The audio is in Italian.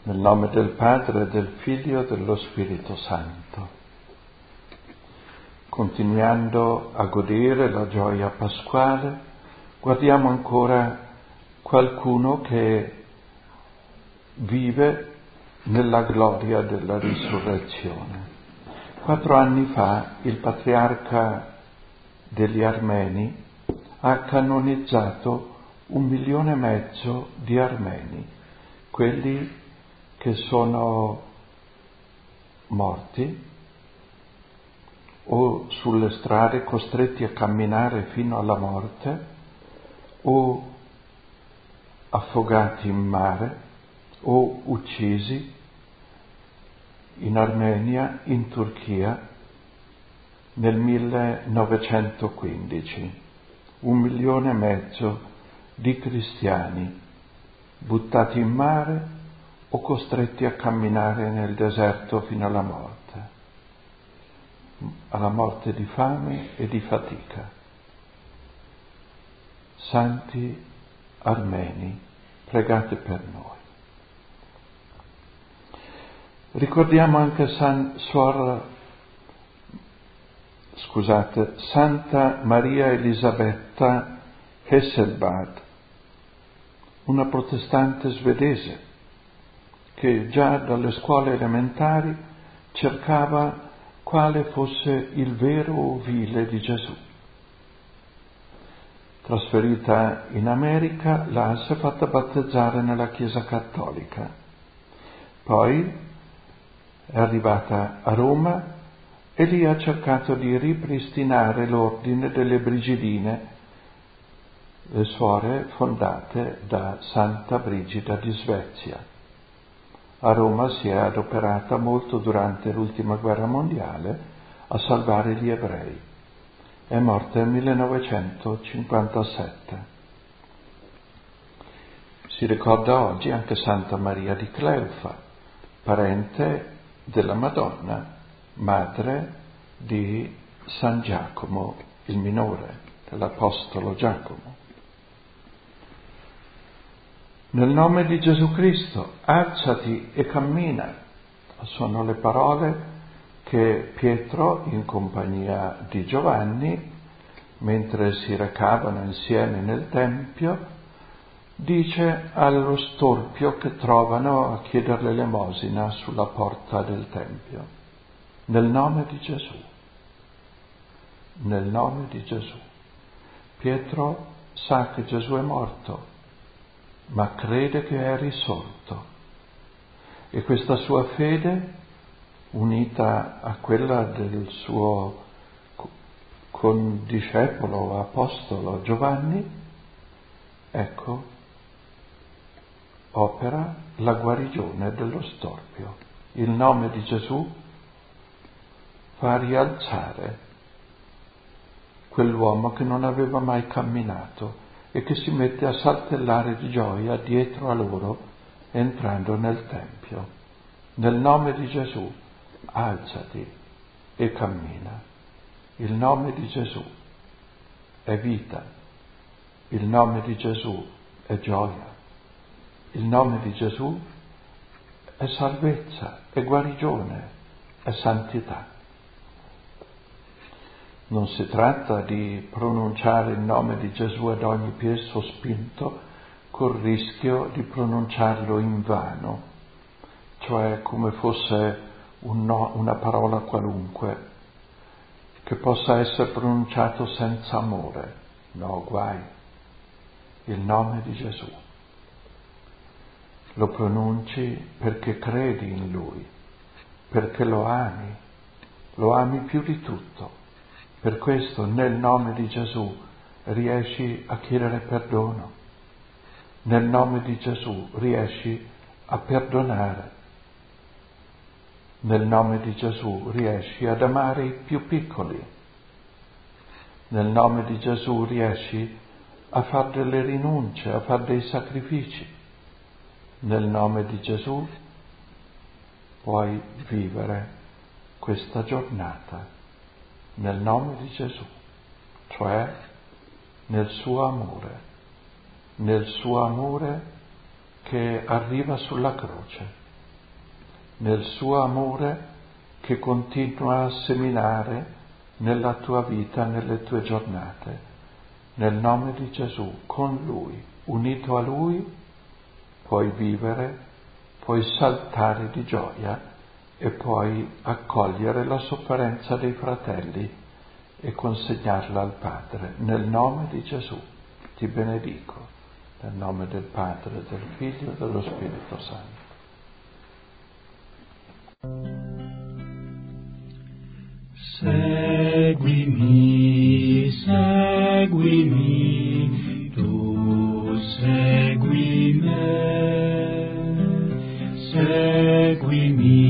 Nel nome del Padre, del Figlio e dello Spirito Santo. Continuando a godere la gioia pasquale, guardiamo ancora qualcuno che vive nella gloria della risurrezione. 4 anni fa il patriarca degli Armeni ha canonizzato 1,5 milioni di armeni, quelli che sono morti o sulle strade costretti a camminare fino alla morte o affogati in mare o uccisi in Armenia, in Turchia nel 1915. 1,5 milioni di cristiani buttati in mare o costretti a camminare nel deserto fino alla morte di fame e di fatica. Santi armeni, pregate per noi. Ricordiamo anche Santa Maria Elisabetta Hesselbad, una protestante svedese che già dalle scuole elementari cercava quale fosse il vero ovile di Gesù. Trasferita in America, si è fatta battezzare nella Chiesa Cattolica. Poi è arrivata a Roma e lì ha cercato di ripristinare l'ordine delle Brigidine, le suore fondate da Santa Brigida di Svezia. A Roma si è adoperata molto durante l'ultima guerra mondiale a salvare gli ebrei. È morta nel 1957. Si ricorda oggi anche Santa Maria di Cleufa, parente della Madonna, madre di San Giacomo il Minore, dell'Apostolo Giacomo. Nel nome di Gesù Cristo, alzati e cammina. Sono le parole che Pietro, in compagnia di Giovanni, mentre si recavano insieme nel Tempio, dice allo storpio che trovano a chiedere l'elemosina sulla porta del Tempio. Nel nome di Gesù. Nel nome di Gesù. Pietro sa che Gesù è morto, ma crede che è risorto. E questa sua fede, unita a quella del suo condiscepolo, apostolo Giovanni, ecco, opera la guarigione dello storpio. Il nome di Gesù fa rialzare quell'uomo che non aveva mai camminato e che si mette a saltellare di gioia dietro a loro entrando nel Tempio. Nel nome di Gesù, alzati e cammina. Il nome di Gesù è vita, il nome di Gesù è gioia, il nome di Gesù è salvezza, è guarigione, è santità. Non si tratta di pronunciare il nome di Gesù ad ogni piè sospinto col rischio di pronunciarlo invano, cioè come fosse una parola qualunque che possa essere pronunciato senza amore. No, guai. Il nome di Gesù lo pronunci perché credi in Lui, perché lo ami più di tutto. Per questo nel nome di Gesù riesci a chiedere perdono, nel nome di Gesù riesci a perdonare, nel nome di Gesù riesci ad amare i più piccoli, nel nome di Gesù riesci a fare delle rinunce, a fare dei sacrifici, nel nome di Gesù puoi vivere questa giornata. Nel nome di Gesù, cioè nel suo amore che arriva sulla croce, nel suo amore che continua a seminare nella tua vita, nelle tue giornate. Nel nome di Gesù, con Lui, unito a Lui, puoi vivere, puoi saltare di gioia e puoi accogliere la sofferenza dei fratelli e consegnarla al Padre. Nel nome di Gesù ti benedico, nel nome del Padre, del Figlio e dello Spirito Santo. Seguimi, seguimi, tu segui me, seguimi.